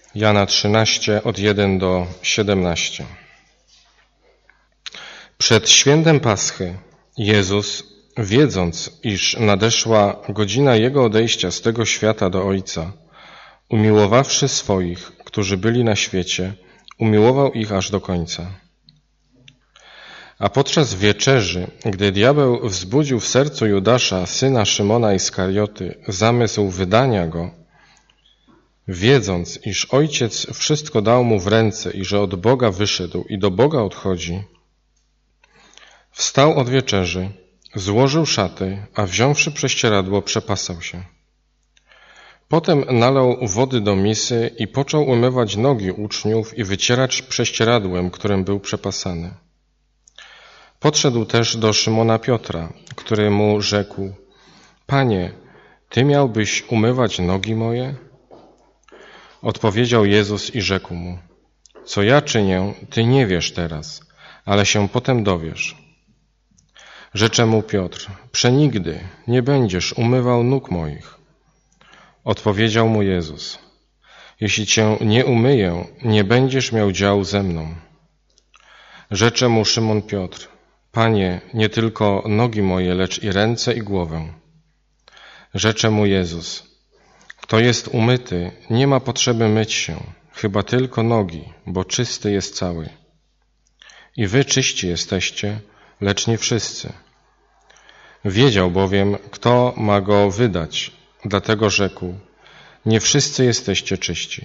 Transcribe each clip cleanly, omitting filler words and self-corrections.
Jana 13, od 1 do 17. Przed świętem Paschy Jezus, wiedząc, iż nadeszła godzina Jego odejścia z tego świata do Ojca, umiłowawszy swoich, którzy byli na świecie, umiłował ich aż do końca. A podczas wieczerzy, gdy diabeł wzbudził w sercu Judasza, syna Szymona Iskarioty, zamysł wydania go, wiedząc, iż Ojciec wszystko dał mu w ręce i że od Boga wyszedł i do Boga odchodzi, wstał od wieczerzy, złożył szaty, a wziąwszy prześcieradło, przepasał się. Potem nalał wody do misy i począł umywać nogi uczniów i wycierać prześcieradłem, którym był przepasany. Podszedł też do Szymona Piotra, który mu rzekł: Panie, Ty miałbyś umywać nogi moje? Odpowiedział Jezus i rzekł mu: Co ja czynię, Ty nie wiesz teraz, ale się potem dowiesz. Rzecze mu Piotr: Przenigdy nie będziesz umywał nóg moich. Odpowiedział mu Jezus: Jeśli Cię nie umyję, nie będziesz miał działu ze mną. Rzecze mu Szymon Piotr: Panie, nie tylko nogi moje, lecz i ręce i głowę. Rzecze mu Jezus: Kto jest umyty, nie ma potrzeby myć się, chyba tylko nogi, bo czysty jest cały. I wy czyści jesteście, lecz nie wszyscy. Wiedział bowiem, kto ma go wydać, dlatego rzekł: Nie wszyscy jesteście czyści.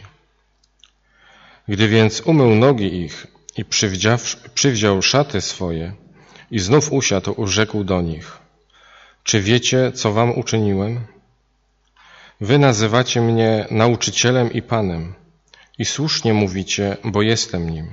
Gdy więc umył nogi ich i przywdział szaty swoje i znów usiadł, rzekł do nich: Czy wiecie, co wam uczyniłem? Wy nazywacie mnie nauczycielem i Panem i słusznie mówicie, bo jestem nim.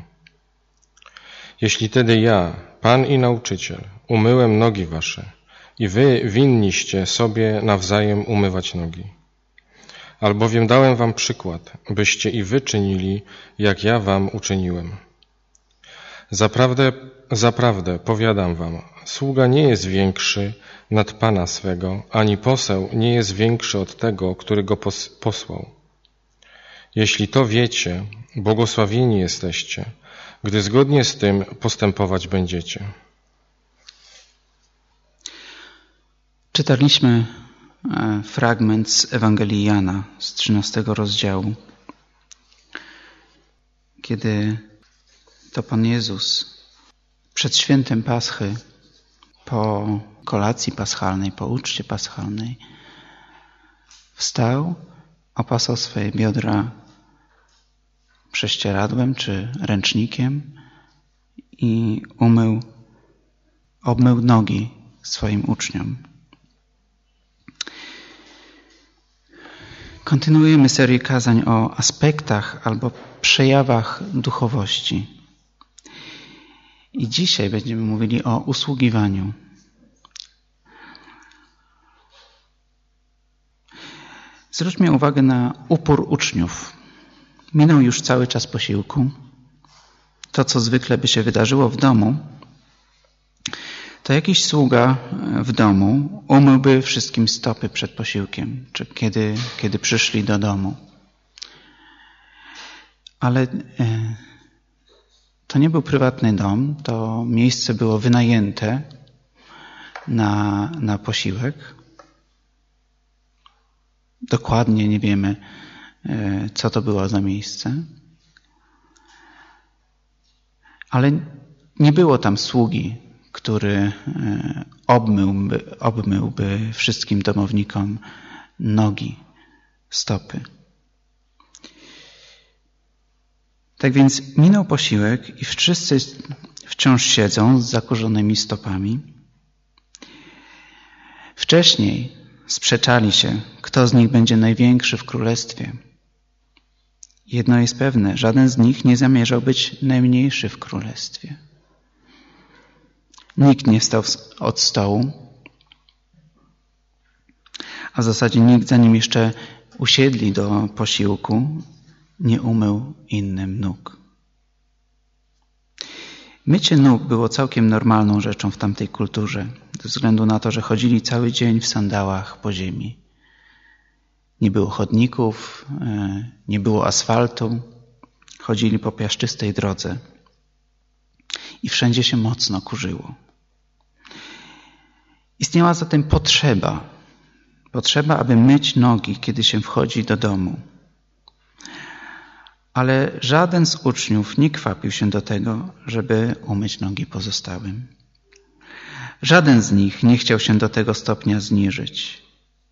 Jeśli tedy ja, Pan i nauczyciel, umyłem nogi wasze i wy winniście sobie nawzajem umywać nogi. Albowiem dałem wam przykład, byście i wy czynili, jak ja wam uczyniłem. Zaprawdę, zaprawdę, powiadam wam, sługa nie jest większy nad Pana swego, ani poseł nie jest większy od tego, który go posłał. Jeśli to wiecie, błogosławieni jesteście, gdy zgodnie z tym postępować będziecie. Czytaliśmy fragment z Ewangelii Jana z 13 rozdziału, kiedy to Pan Jezus przed świętem Paschy, po kolacji paschalnej, po uczcie paschalnej, wstał, opasał swoje biodra prześcieradłem czy ręcznikiem i obmył nogi swoim uczniom. Kontynuujemy serię kazań o aspektach albo przejawach duchowości. I dzisiaj będziemy mówili o usługiwaniu. Zwróćmy uwagę na upór uczniów. Minął już cały czas posiłku. To, co zwykle by się wydarzyło w domu, to jakiś sługa w domu umyłby wszystkim stopy przed posiłkiem, czy kiedy przyszli do domu. Ale to nie był prywatny dom, to miejsce było wynajęte na posiłek. Dokładnie nie wiemy, co to było za miejsce. Ale nie było tam sługi, który obmyłby wszystkim domownikom nogi, stopy. Tak więc minął posiłek i wszyscy wciąż siedzą z zakurzonymi stopami. Wcześniej sprzeczali się, kto z nich będzie największy w królestwie. Jedno jest pewne, żaden z nich nie zamierzał być najmniejszy w królestwie. Nikt nie wstał od stołu, a w zasadzie nikt, zanim jeszcze usiedli do posiłku, nie umył innym nóg. Mycie nóg było całkiem normalną rzeczą w tamtej kulturze, ze względu na to, że chodzili cały dzień w sandałach po ziemi. Nie było chodników, nie było asfaltu. Chodzili po piaszczystej drodze i wszędzie się mocno kurzyło. Istniała zatem potrzeba, aby myć nogi, kiedy się wchodzi do domu. Ale żaden z uczniów nie kwapił się do tego, żeby umyć nogi pozostałym. Żaden z nich nie chciał się do tego stopnia zniżyć.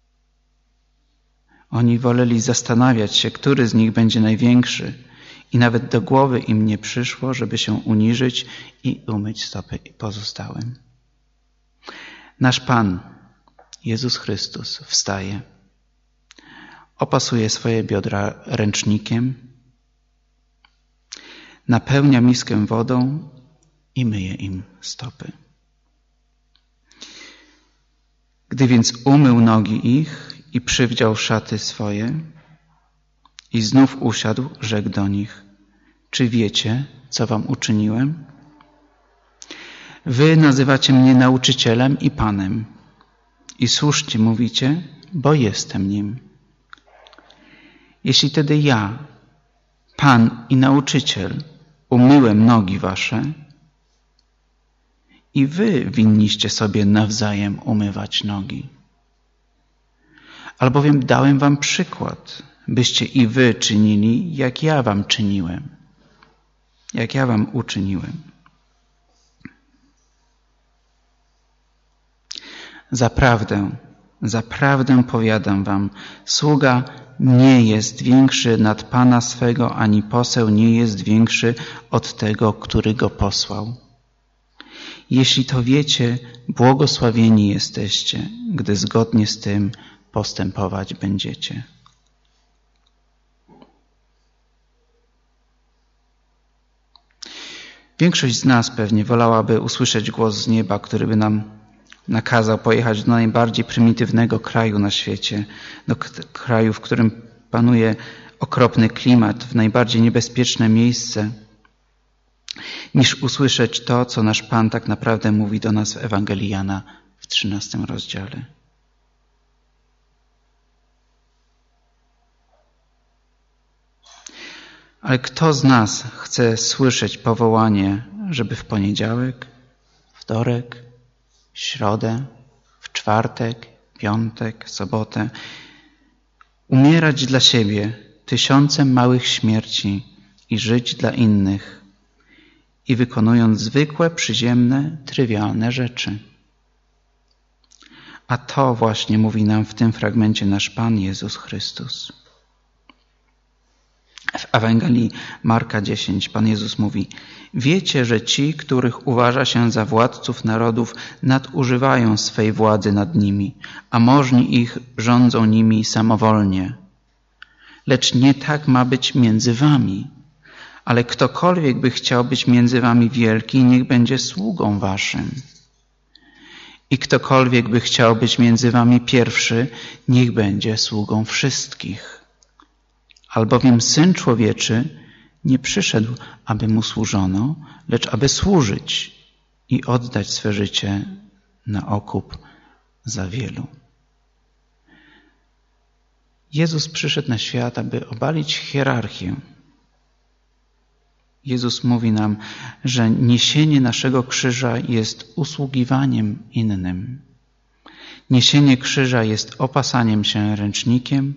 Oni woleli zastanawiać się, który z nich będzie największy, i nawet do głowy im nie przyszło, żeby się uniżyć i umyć stopy pozostałym. Nasz Pan, Jezus Chrystus, wstaje, opasuje swoje biodra ręcznikiem, napełnia miskę wodą i myje im stopy. Gdy więc umył nogi ich i przywdział szaty swoje i znów usiadł, rzekł do nich: czy wiecie, co wam uczyniłem? Wy nazywacie mnie nauczycielem i Panem i słusznie mówicie, bo jestem nim. Jeśli tedy ja, Pan i Nauczyciel, umyłem nogi wasze, i wy winniście sobie nawzajem umywać nogi. Albowiem dałem wam przykład, byście i wy czynili, jak ja wam czyniłem, jak ja wam uczyniłem. Zaprawdę powiadam wam, sługa nie jest większy nad Pana swego, ani poseł nie jest większy od tego, który go posłał. Jeśli to wiecie, błogosławieni jesteście, gdy zgodnie z tym postępować będziecie. Większość z nas pewnie wolałaby usłyszeć głos z nieba, który by nam nakazał pojechać do najbardziej prymitywnego kraju na świecie, do kraju, w którym panuje okropny klimat, w najbardziej niebezpieczne miejsce, niż usłyszeć to, co nasz Pan tak naprawdę mówi do nas w Ewangelii Jana w 13 rozdziale. Ale kto z nas chce słyszeć powołanie, żeby w poniedziałek, wtorek, środę, w czwartek, piątek, sobotę umierać dla siebie 1000 małych śmierci i żyć dla innych i wykonując zwykłe, przyziemne, trywialne rzeczy? A to właśnie mówi nam w tym fragmencie nasz Pan Jezus Chrystus. W Ewangelii Marka 10 Pan Jezus mówi: wiecie, że ci, których uważa się za władców narodów, nadużywają swej władzy nad nimi, a możni ich rządzą nimi samowolnie. Lecz nie tak ma być między wami. Ale ktokolwiek by chciał być między wami wielki, niech będzie sługą waszym. I ktokolwiek by chciał być między wami pierwszy, niech będzie sługą wszystkich. Albowiem Syn Człowieczy nie przyszedł, aby mu służono, lecz aby służyć i oddać swe życie na okup za wielu. Jezus przyszedł na świat, aby obalić hierarchię. Jezus mówi nam, że niesienie naszego krzyża jest usługiwaniem innym. Niesienie krzyża jest opasaniem się ręcznikiem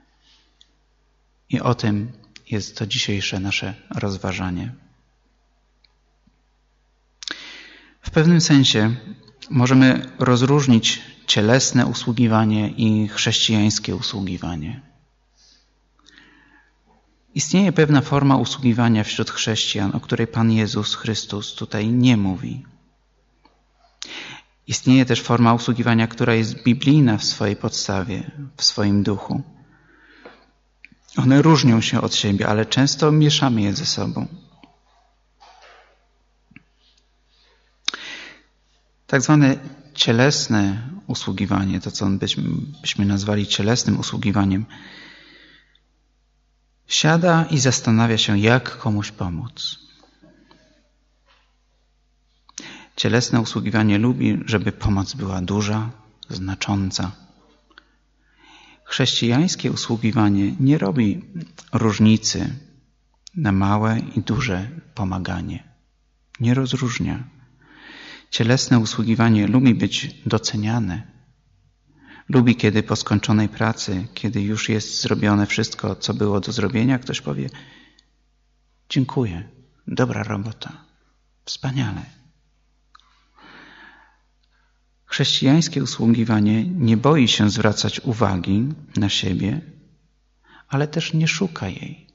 i o tym jest to dzisiejsze nasze rozważanie. W pewnym sensie możemy rozróżnić cielesne usługiwanie i chrześcijańskie usługiwanie. Istnieje pewna forma usługiwania wśród chrześcijan, o której Pan Jezus Chrystus tutaj nie mówi. Istnieje też forma usługiwania, która jest biblijna w swojej podstawie, w swoim duchu. One różnią się od siebie, ale często mieszamy je ze sobą. Tak zwane cielesne usługiwanie, to co byśmy nazwali cielesnym usługiwaniem, siada i zastanawia się, jak komuś pomóc. Cielesne usługiwanie lubi, żeby pomoc była duża, znacząca. Chrześcijańskie usługiwanie nie robi różnicy na małe i duże pomaganie. Nie rozróżnia. Cielesne usługiwanie lubi być doceniane. Lubi, kiedy po skończonej pracy, kiedy już jest zrobione wszystko, co było do zrobienia, ktoś powie: dziękuję, dobra robota, wspaniale. Chrześcijańskie usługiwanie nie boi się zwracać uwagi na siebie, ale też nie szuka jej.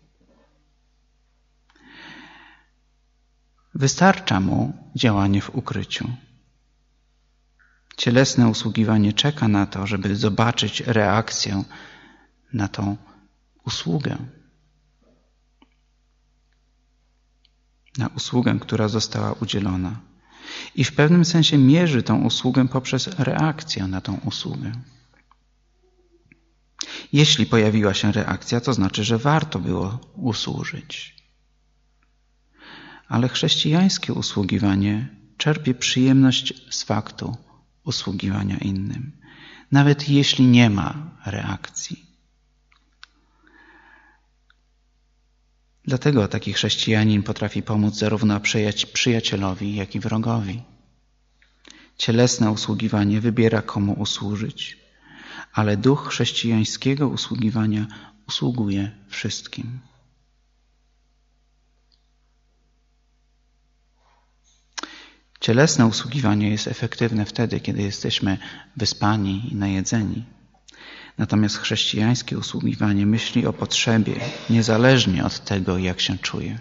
Wystarcza mu działanie w ukryciu. Cielesne usługiwanie czeka na to, żeby zobaczyć reakcję na tą usługę. Na usługę, która została udzielona. I w pewnym sensie mierzy tą usługę poprzez reakcję na tą usługę. Jeśli pojawiła się reakcja, to znaczy, że warto było usłużyć. Ale chrześcijańskie usługiwanie czerpie przyjemność z faktu usługiwania innym, nawet jeśli nie ma reakcji. Dlatego taki chrześcijanin potrafi pomóc zarówno przyjacielowi, jak i wrogowi. Cielesne usługiwanie wybiera, komu usłużyć, ale duch chrześcijańskiego usługiwania usługuje wszystkim. Cielesne usługiwanie jest efektywne wtedy, kiedy jesteśmy wyspani i najedzeni. Natomiast chrześcijańskie usługiwanie myśli o potrzebie, niezależnie od tego, jak się czuje.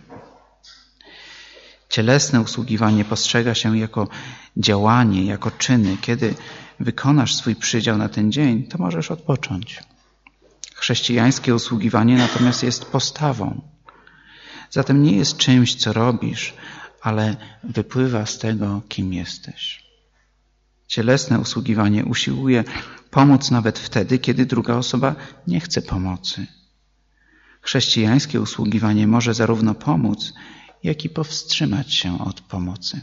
Cielesne usługiwanie postrzega się jako działanie, jako czyny. Kiedy wykonasz swój przydział na ten dzień, to możesz odpocząć. Chrześcijańskie usługiwanie natomiast jest postawą. Zatem nie jest czymś, co robisz, ale wypływa z tego, kim jesteś. Cielesne usługiwanie usiłuje pomóc nawet wtedy, kiedy druga osoba nie chce pomocy. Chrześcijańskie usługiwanie może zarówno pomóc, jak i powstrzymać się od pomocy.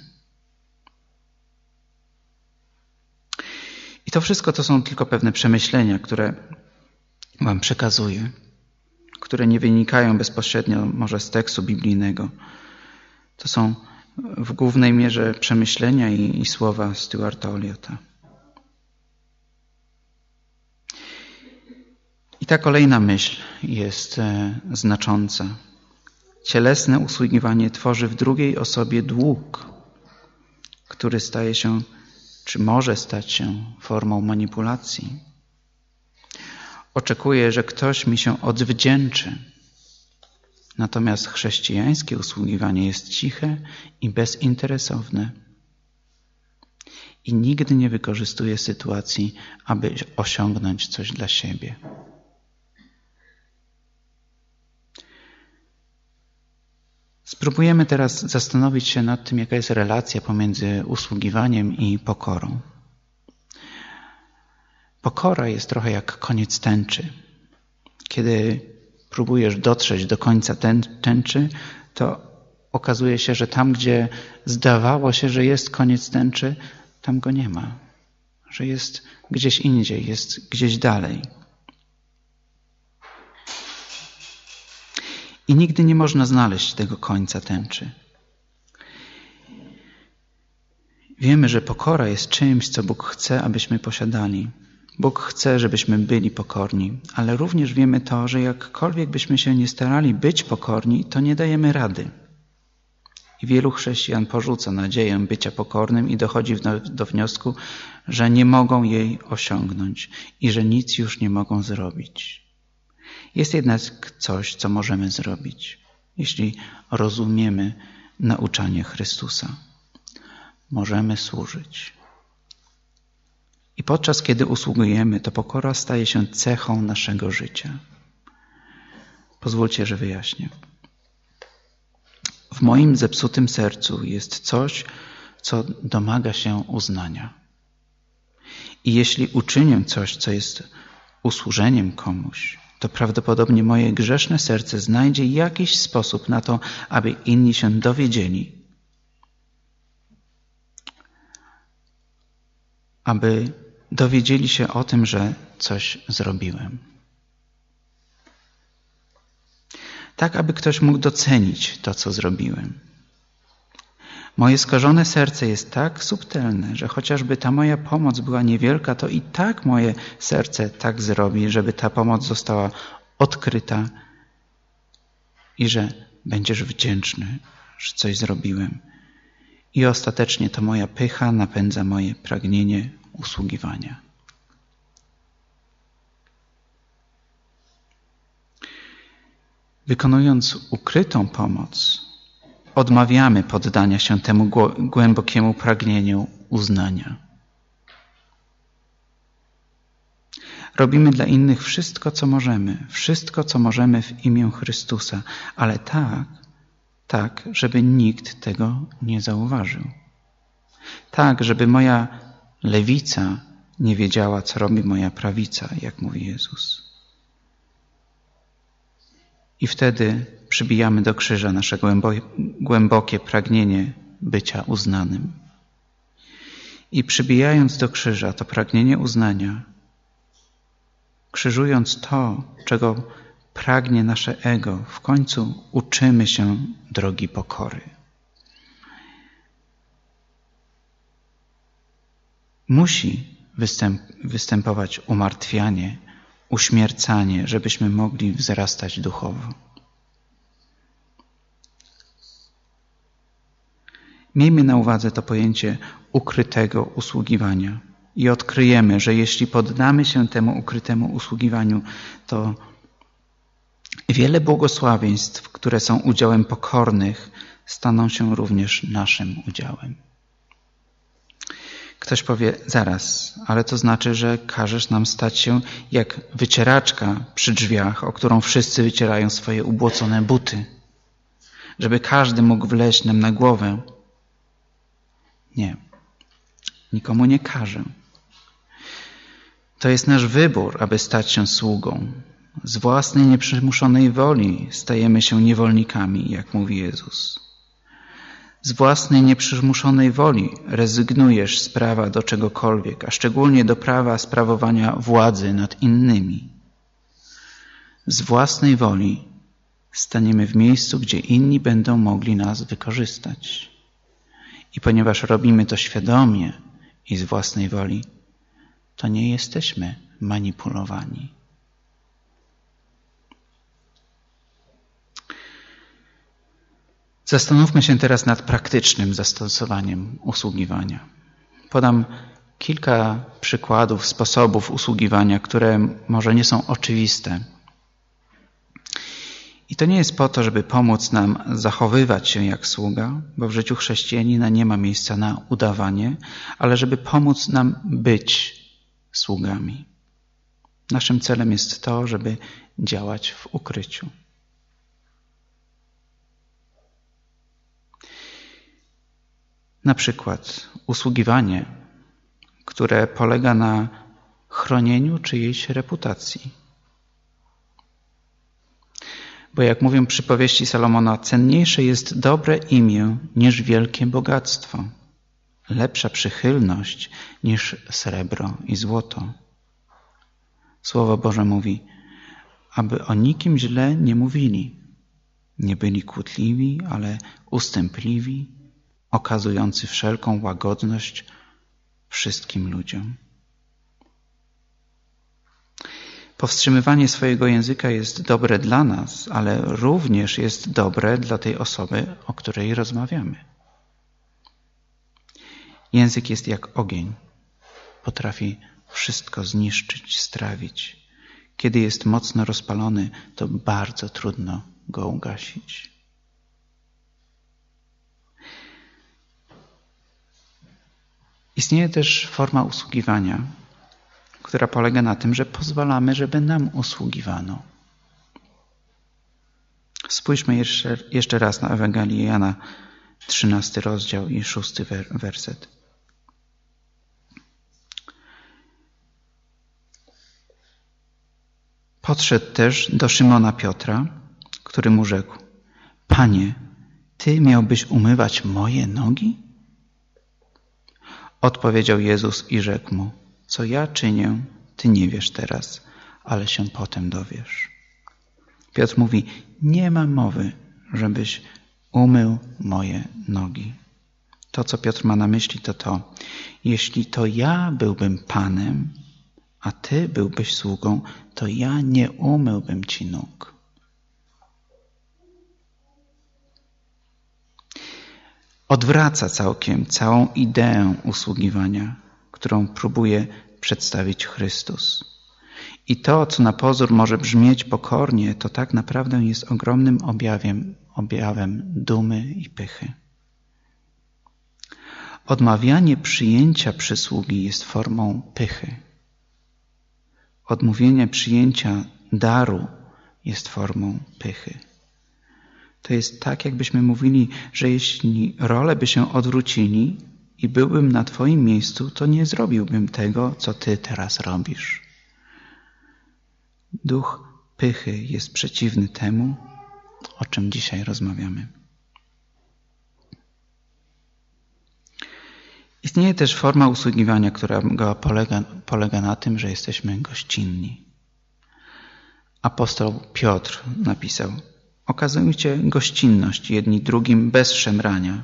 I to wszystko to są tylko pewne przemyślenia, które wam przekazuję, które nie wynikają bezpośrednio może z tekstu biblijnego. To są w głównej mierze przemyślenia i słowa Stuarta Elliotta. I ta kolejna myśl jest znacząca. Cielesne usługiwanie tworzy w drugiej osobie dług, który staje się, czy może stać się formą manipulacji. Oczekuję, że ktoś mi się odwdzięczy. Natomiast chrześcijańskie usługiwanie jest ciche i bezinteresowne. I nigdy nie wykorzystuje sytuacji, aby osiągnąć coś dla siebie. Spróbujemy teraz zastanowić się nad tym, jaka jest relacja pomiędzy usługiwaniem i pokorą. Pokora jest trochę jak koniec tęczy. Kiedy próbujesz dotrzeć do końca tęczy, to okazuje się, że tam, gdzie zdawało się, że jest koniec tęczy, tam go nie ma. Że jest gdzieś indziej, jest gdzieś dalej. I nigdy nie można znaleźć tego końca tęczy. Wiemy, że pokora jest czymś, co Bóg chce, abyśmy posiadali. Bóg chce, żebyśmy byli pokorni, ale również wiemy to, że jakkolwiek byśmy się nie starali być pokorni, to nie dajemy rady. I wielu chrześcijan porzuca nadzieję bycia pokornym i dochodzi do wniosku, że nie mogą jej osiągnąć i że nic już nie mogą zrobić. Jest jednak coś, co możemy zrobić, jeśli rozumiemy nauczanie Chrystusa. Możemy służyć. I podczas kiedy usługujemy, to pokora staje się cechą naszego życia. Pozwólcie, że wyjaśnię. W moim zepsutym sercu jest coś, co domaga się uznania. I jeśli uczynię coś, co jest usłużeniem komuś, to prawdopodobnie moje grzeszne serce znajdzie jakiś sposób na to, aby inni się dowiedzieli. Aby dowiedzieli się o tym, że coś zrobiłem. tak aby ktoś mógł docenić to, co zrobiłem. Moje skażone serce jest tak subtelne, że chociażby ta moja pomoc była niewielka, to i tak moje serce tak zrobi, żeby ta pomoc została odkryta i że będziesz wdzięczny, że coś zrobiłem. I ostatecznie to moja pycha napędza moje pragnienie usługiwania. Wykonując ukrytą pomoc, odmawiamy poddania się temu głębokiemu pragnieniu uznania. Robimy dla innych wszystko, co możemy w imię Chrystusa, ale tak, żeby nikt tego nie zauważył. Tak, żeby moja lewica nie wiedziała, co robi moja prawica, jak mówi Jezus. I wtedy przybijamy do krzyża nasze głębokie pragnienie bycia uznanym. I przybijając do krzyża to pragnienie uznania, krzyżując to, czego pragnie nasze ego, w końcu uczymy się drogi pokory. Musi występować umartwianie, uśmiercanie, żebyśmy mogli wzrastać duchowo. Miejmy na uwadze to pojęcie ukrytego usługiwania i odkryjemy, że jeśli poddamy się temu ukrytemu usługiwaniu, to wiele błogosławieństw, które są udziałem pokornych, staną się również naszym udziałem. Ktoś powie, zaraz, ale to znaczy, że każesz nam stać się jak wycieraczka przy drzwiach, o którą wszyscy wycierają swoje ubłocone buty, żeby każdy mógł wleźć nam na głowę. Nie, nikomu nie każę. To jest nasz wybór, aby stać się sługą. Z własnej nieprzymuszonej woli stajemy się niewolnikami, jak mówi Jezus. Z własnej nieprzymuszonej woli rezygnujesz z prawa do czegokolwiek, a szczególnie do prawa sprawowania władzy nad innymi. Z własnej woli staniemy w miejscu, gdzie inni będą mogli nas wykorzystać. I ponieważ robimy to świadomie i z własnej woli, to nie jesteśmy manipulowani. Zastanówmy się teraz nad praktycznym zastosowaniem usługiwania. Podam kilka przykładów, sposobów usługiwania, które może nie są oczywiste. I to nie jest po to, żeby pomóc nam zachowywać się jak sługa, bo w życiu chrześcijanina nie ma miejsca na udawanie, ale żeby pomóc nam być sługami. Naszym celem jest to, żeby działać w ukryciu. Na przykład usługiwanie, które polega na chronieniu czyjejś reputacji. Bo jak mówią przypowieści Salomona, cenniejsze jest dobre imię niż wielkie bogactwo, lepsza przychylność niż srebro i złoto. Słowo Boże mówi, aby o nikim źle nie mówili, nie byli kłótliwi, ale ustępliwi, okazujący wszelką łagodność wszystkim ludziom. Powstrzymywanie swojego języka jest dobre dla nas, ale również jest dobre dla tej osoby, o której rozmawiamy. Język jest jak ogień. Potrafi wszystko zniszczyć, strawić. Kiedy jest mocno rozpalony, to bardzo trudno go ugasić. Istnieje też forma usługiwania, która polega na tym, że pozwalamy, żeby nam usługiwano. Spójrzmy jeszcze raz na Ewangelię Jana, 13 rozdział i 6 werset. Podszedł też do Szymona Piotra, który mu rzekł: Panie, Ty miałbyś umywać moje nogi? Odpowiedział Jezus i rzekł mu: Co ja czynię, Ty nie wiesz teraz, ale się potem dowiesz. Piotr mówi, nie ma mowy, żebyś umył moje nogi. To, co Piotr ma na myśli, to, jeśli to ja byłbym Panem, a ty byłbyś sługą, to ja nie umyłbym ci nóg. Odwraca całkiem całą ideę usługiwania, którą próbuje przedstawić Chrystus. I to, co na pozór może brzmieć pokornie, to tak naprawdę jest ogromnym objawem dumy i pychy. Odmawianie przyjęcia przysługi jest formą pychy. Odmówienie przyjęcia daru jest formą pychy. To jest tak, jakbyśmy mówili, że jeśli role by się odwrócili i byłbym na twoim miejscu, to nie zrobiłbym tego, co ty teraz robisz. Duch pychy jest przeciwny temu, o czym dzisiaj rozmawiamy. Istnieje też forma usługiwania, która polega na tym, że jesteśmy gościnni. Apostoł Piotr napisał: okazujcie gościnność jedni drugim bez szemrania.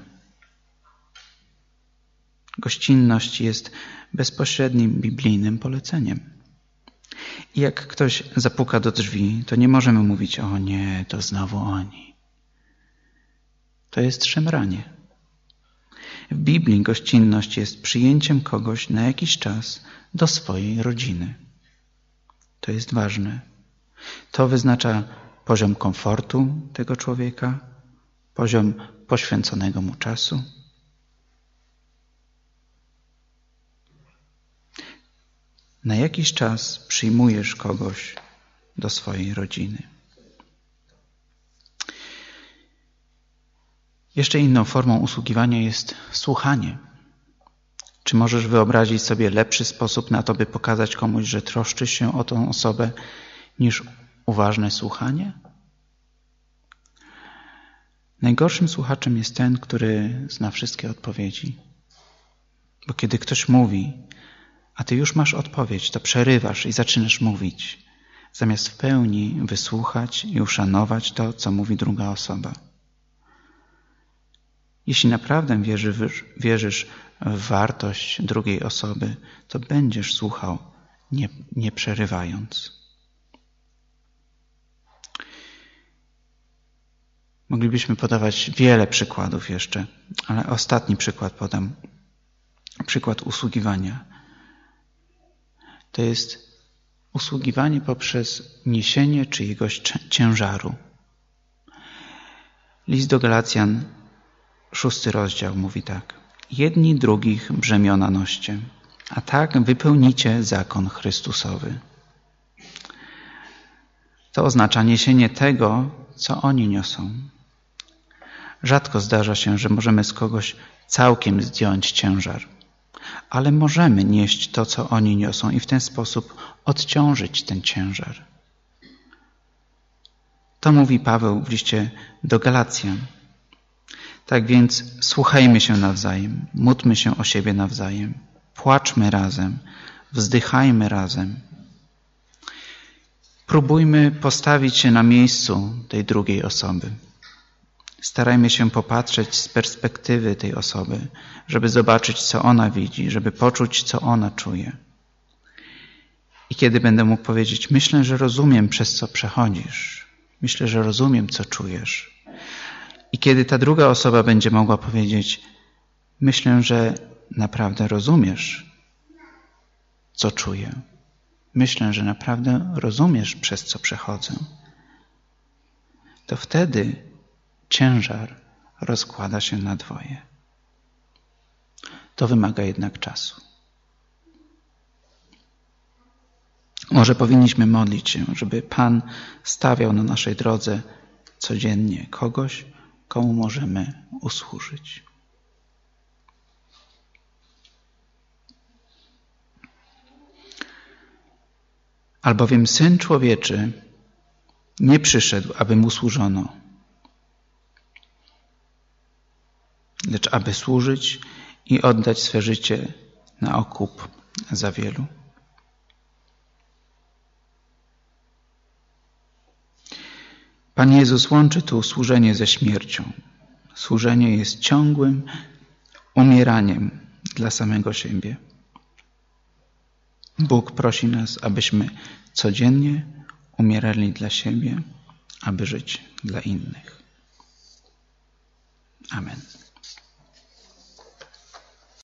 Gościnność jest bezpośrednim biblijnym poleceniem. I jak ktoś zapuka do drzwi, to nie możemy mówić: o nie, to znowu oni. To jest szemranie. W Biblii gościnność jest przyjęciem kogoś na jakiś czas do swojej rodziny. To jest ważne. To wyznacza poziom komfortu tego człowieka, poziom poświęconego mu czasu. Na jakiś czas przyjmujesz kogoś do swojej rodziny. Jeszcze inną formą usługiwania jest słuchanie. Czy możesz wyobrazić sobie lepszy sposób na to, by pokazać komuś, że troszczysz się o tą osobę, niż uważne słuchanie? Najgorszym słuchaczem jest ten, który zna wszystkie odpowiedzi. Bo kiedy ktoś mówi, a ty już masz odpowiedź, to przerywasz i zaczynasz mówić, zamiast w pełni wysłuchać i uszanować to, co mówi druga osoba. Jeśli naprawdę wierzysz w wartość drugiej osoby, to będziesz słuchał, nie przerywając. Moglibyśmy podawać wiele przykładów jeszcze, ale ostatni przykład podam. Przykład usługiwania. To jest usługiwanie poprzez niesienie czyjegoś ciężaru. List do Galacjan, 6 rozdział mówi tak. Jedni drugich brzemiona noście, a tak wypełnicie zakon Chrystusowy. To oznacza niesienie tego, co oni niosą. Rzadko zdarza się, że możemy z kogoś całkiem zdjąć ciężar, ale możemy nieść to, co oni niosą i w ten sposób odciążyć ten ciężar. To mówi Paweł w liście do Galacjan. Tak więc słuchajmy się nawzajem, módlmy się o siebie nawzajem, płaczmy razem, wzdychajmy razem. Próbujmy postawić się na miejscu tej drugiej osoby. Starajmy się popatrzeć z perspektywy tej osoby, żeby zobaczyć, co ona widzi, żeby poczuć, co ona czuje. I kiedy będę mógł powiedzieć: myślę, że rozumiem, przez co przechodzisz. Myślę, że rozumiem, co czujesz. I kiedy ta druga osoba będzie mogła powiedzieć: myślę, że naprawdę rozumiesz, co czuję. Myślę, że naprawdę rozumiesz, przez co przechodzę. To wtedy ciężar rozkłada się na dwoje. To wymaga jednak czasu. Może powinniśmy modlić się, żeby Pan stawiał na naszej drodze codziennie kogoś, komu możemy usłużyć. Albowiem Syn Człowieczy nie przyszedł, aby mu służono, lecz aby służyć i oddać swe życie na okup za wielu. Pan Jezus łączy tu służenie ze śmiercią. Służenie jest ciągłym umieraniem dla samego siebie. Bóg prosi nas, abyśmy codziennie umierali dla siebie, aby żyć dla innych. Amen.